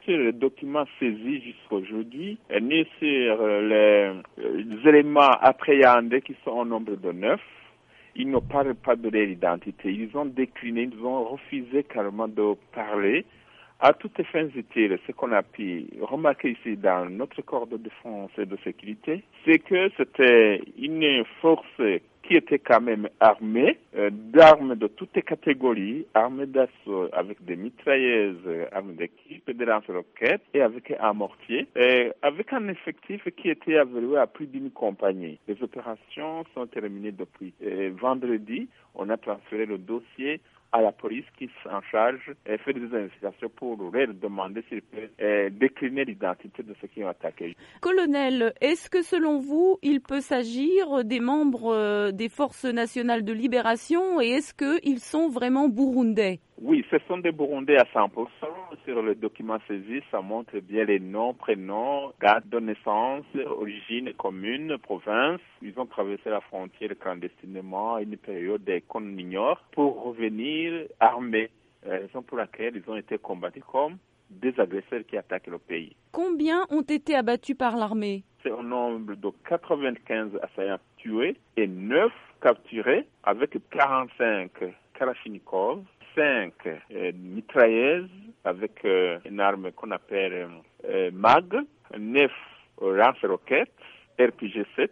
sur les documents saisis jusqu'à aujourd'hui, ni sur les éléments appréhendés qui sont au nombre de 9. Ils ne parlent pas de leur identité. Ils ont décliné, ils ont refusé carrément de parler. À toutes fins utiles, ce qu'on a pu remarquer ici dans notre corps de défense et de sécurité, c'est que c'était une force qui était quand même armée, d'armes de toutes les catégories, armées d'assaut avec des mitrailleuses, armes d'équipe, des lance-roquettes et avec un mortier, et avec un effectif qui était évalué à plus d'une compagnie. Les opérations sont terminées depuis vendredi. On a transféré le dossier à la police qui s'en charge et fait des investigations pour leur demander s'ils peuvent décliner l'identité de ceux qui ont attaqué. Colonel, est-ce que selon vous, il peut s'agir des membres des forces nationales de libération et est-ce qu'ils sont vraiment burundais? Oui, ce sont des Burundais à 100%. Sur le document saisi, ça montre bien les noms, prénoms, date de naissance, origine commune, province. Ils ont traversé la frontière clandestinement à une période qu'on ignore pour revenir armés. Raison pour laquelle ils ont été combattus comme des agresseurs qui attaquent le pays. Combien ont été abattus par l'armée? C'est au nombre de 95 assaillants tués et 9 capturés avec 45 Kalachnikov, 5 mitrailleuses avec une arme qu'on appelle MAG, 9 lance-roquettes, RPG-7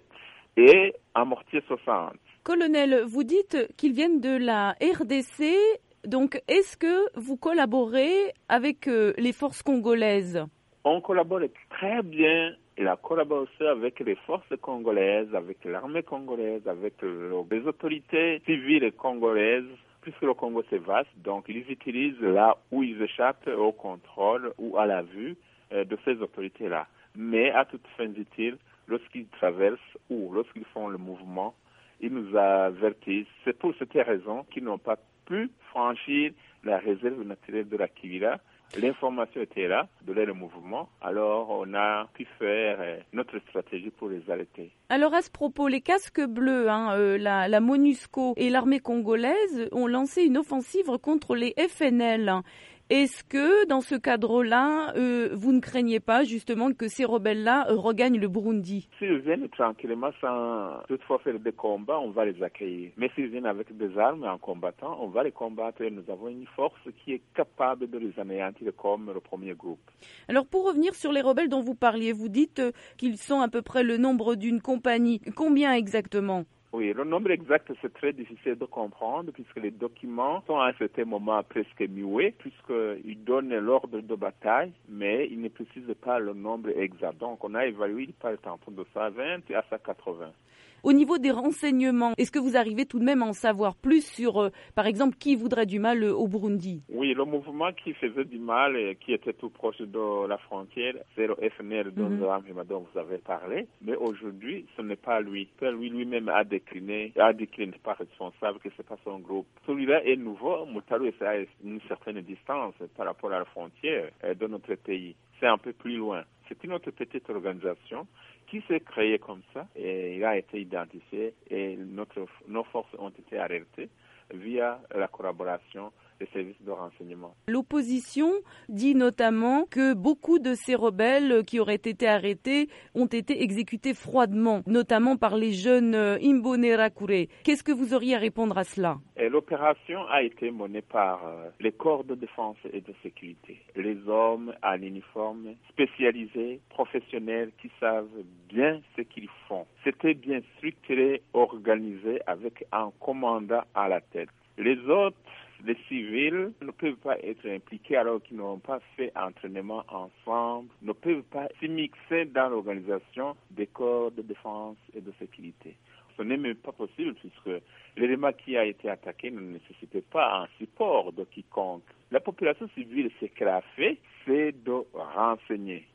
et un mortier 60. Colonel, vous dites qu'ils viennent de la RDC, donc est-ce que vous collaborez avec les forces congolaises? On collabore très bien. Il a collaboré avec les forces congolaises, avec l'armée congolaise, avec les autorités civiles congolaises. Puisque le Congo c'est vaste, donc ils utilisent là où ils échappent au contrôle ou à la vue de ces autorités-là. Mais à toutes fins utiles, lorsqu'ils traversent ou lorsqu'ils font le mouvement, ils nous avertissent. C'est pour cette raison qu'ils n'ont pas pu franchir la réserve naturelle de la Kivira. L'information était là de leur mouvement, alors on a pu faire notre stratégie pour les arrêter. Alors à ce propos, les casques bleus, la MONUSCO et l'armée congolaise ont lancé une offensive contre les FNL. Est-ce que dans ce cadre-là, vous ne craignez pas justement que ces rebelles-là regagnent le Burundi? S'ils viennent tranquillement sans toutefois faire des combats, on va les accueillir. Mais s'ils viennent avec des armes en combattant, on va les combattre et nous avons une force qui est capable de les anéantir comme le premier groupe. Alors pour revenir sur les rebelles dont vous parliez, vous dites qu'ils sont à peu près le nombre d'une compagnie. Combien exactement? Oui, le nombre exact, c'est très difficile de comprendre puisque les documents sont à un certain moment presque muets puisqu'ils donnent l'ordre de bataille, mais ils ne précisent pas le nombre exact. Donc, on a évalué par tantôt de 120 à 180. Au niveau des renseignements, est-ce que vous arrivez tout de même à en savoir plus sur, par exemple, qui voudrait du mal au Burundi? Oui, le mouvement qui faisait du mal et qui était tout proche de la frontière, c'est le FNL dont vous avez parlé. Mais aujourd'hui, ce n'est pas lui. Lui-même a décliné, pas responsable, que ce n'est pas son groupe. Celui-là est nouveau. Moutalo est à une certaine distance par rapport à la frontière de notre pays. C'est un peu plus loin. C'est une autre petite organisation qui s'est créée comme ça et il a été identifié et nos forces ont été alertées via la collaboration des services de renseignement. L'opposition dit notamment que beaucoup de ces rebelles qui auraient été arrêtés ont été exécutés froidement, notamment par les jeunes Imbonerakure. Qu'est-ce que vous auriez à répondre à cela? L'opération a été menée par les corps de défense et de sécurité. Les hommes en uniforme spécialisés, professionnels qui savent bien ce qu'ils font. C'était bien structuré, organisé avec un commandant à la tête. Les autres, les civils, ne peuvent pas être impliqués alors qu'ils n'ont pas fait entraînement ensemble, ne peuvent pas s'immiscer dans l'organisation des corps de défense et de sécurité. Ce n'est même pas possible puisque l'élément qui a été attaqué ne nécessitait pas un support de quiconque. La population civile, ce qu'elle a fait, c'est de renseigner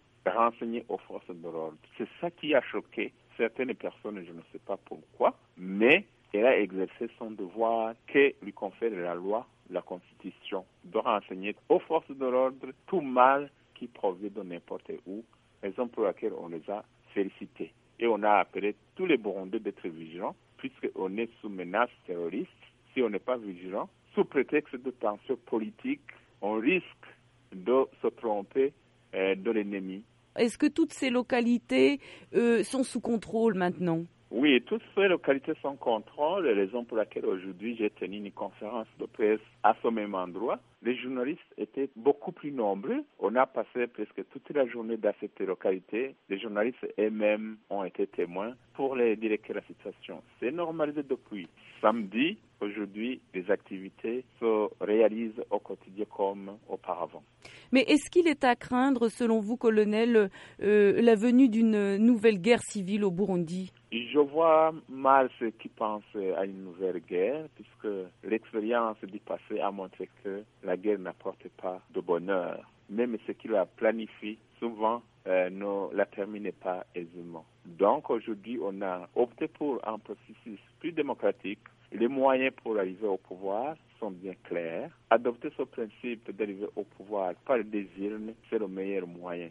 aux forces de l'ordre. C'est ça qui a choqué certaines personnes, je ne sais pas pourquoi, mais elle a exercé son devoir que lui confère la loi, la Constitution, de renseigner aux forces de l'ordre tout mal qui provient de n'importe où, raison pour laquelle on les a félicités. Et on a appelé tous les Burundais d'être vigilants, puisqu'on est sous menace terroriste. Si on n'est pas vigilant, sous prétexte de tensions politiques, on risque de se tromper de l'ennemi. Est-ce que toutes ces localités sont sous contrôle maintenant? Oui, toutes ces localités sont contrôle, raison pour laquelle aujourd'hui j'ai tenu une conférence de presse à ce même endroit. Les journalistes étaient beaucoup plus nombreux. On a passé presque toute la journée dans cette localité. Les journalistes eux-mêmes ont été témoins pour les dire que la situation s'est normalisée depuis samedi. Aujourd'hui, les activités se réalisent au quotidien comme auparavant. Mais est-ce qu'il est à craindre, selon vous, colonel, la venue d'une nouvelle guerre civile au Burundi? Je vois mal ceux qui pensent à une nouvelle guerre, puisque l'expérience du passé a montré que la guerre n'apporte pas de bonheur. Même ceux qui la planifient, souvent, ne la terminent pas aisément. Donc aujourd'hui, on a opté pour un processus plus démocratique. Les moyens pour arriver au pouvoir sont bien clairs. Adopter ce principe d'arriver au pouvoir par des urnes, c'est le meilleur moyen.